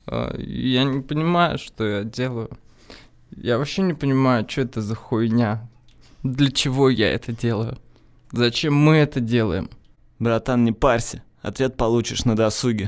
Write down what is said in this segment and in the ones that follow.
Я не понимаю, что я делаю. Я вообще не понимаю, что это за хуйня. Для чего я это делаю? Зачем мы это делаем? Братан, не парься, ответ получишь на досуге.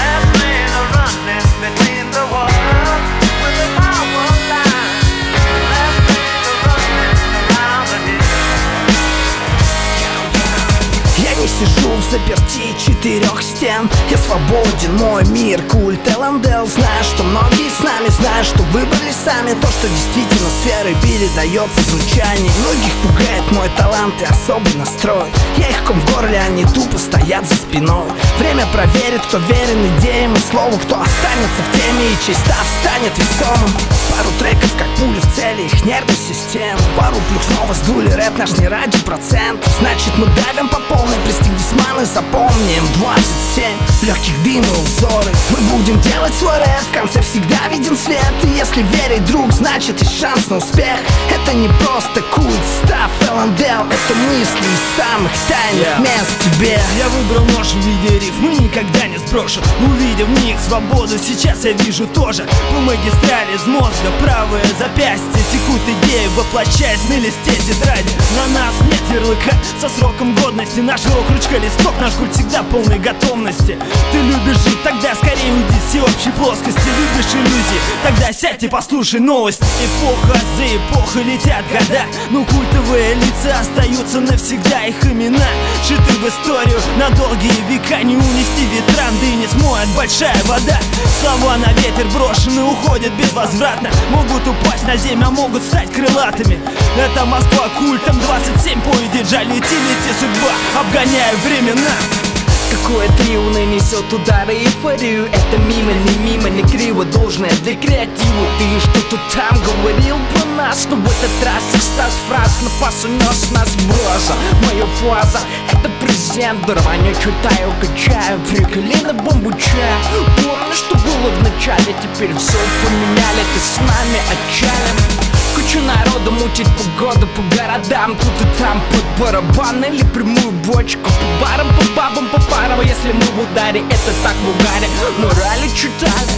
Я не сижу в заперти 4 стен. Я свободен, мой мир, культ ЛНДЛ. Знаю, что многие с нами, знаю, что выбрали сами то, что действительно сферой передается звучание. Многих пугает мой талант и особый настрой. Я их ком в горле, они тупо стоят за спиной. Время проверит, кто верен идеям и слову, кто останется в теме и чей став станет весомым. Пару треков, как пули в цели их нервной системы. Пару плюх снова сдули, рэп наш не ради процентов. Значит, мы давим по полной, пристегнись, маны, запомним 27 легких дым и узоры. Мы будем делать свой рэп, в конце всегда виден свет. И если верить, друг, значит есть шанс на успех. Это не просто культ, став ЛНДЛ. Это мысли из самых тайных мест в тебе. Я выбрал нож в виде рифм, мы никогда не сброшу. Увидев в них свободу, сейчас я вижу тоже. По магистрали из мозга, правое запястье текут идеи, воплощаясь на листе тетради. На нас нет ярлыка со сроком годности. Наш рок, ручка, листок, наш культ всегда полной готовности. Ты любишь жить, тогда скорее уйди с всеобщей плоскости. Любишь иллюзии, тогда сядь и послушай новости. Эпоха за эпохой летят года, но культовые лица остаются навсегда. Их имена шиты в историю на долгие века. Не унести ветрам, да и не смоет большая вода. Слова на ветер брошены, уходят безвозвратно. Могут упасть на землю, а могут стать крылатыми. Это Москва культом 27 по диджалю идти, лети судьба, обгоняя времена. Какое трио нанесет удары и эйфорию. Это мимо, не мимо, не криво, должное для креатива. Ты что-то там говорил про нас, но в этот раз экстаз фраз на пас унес нас браза. Моя фаза — это презент, дорванье читаю, качаю, приколи на бомбу чая. Помню, что было в начале, теперь все поменяли, ты с нами отчалим. Куча народу мутит погоду по городам. Тут и там под барабан или прямую бочку. По барам, по бабам, по парам. Если мы в ударе, это так в угаре. Морали читали.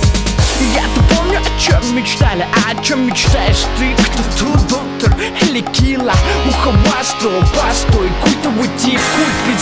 Я-то помню, о чем мечтали. А о чем мечтаешь ты? Кто тут доктор или килла? Ухо басту, пасту и культовый тип. Культ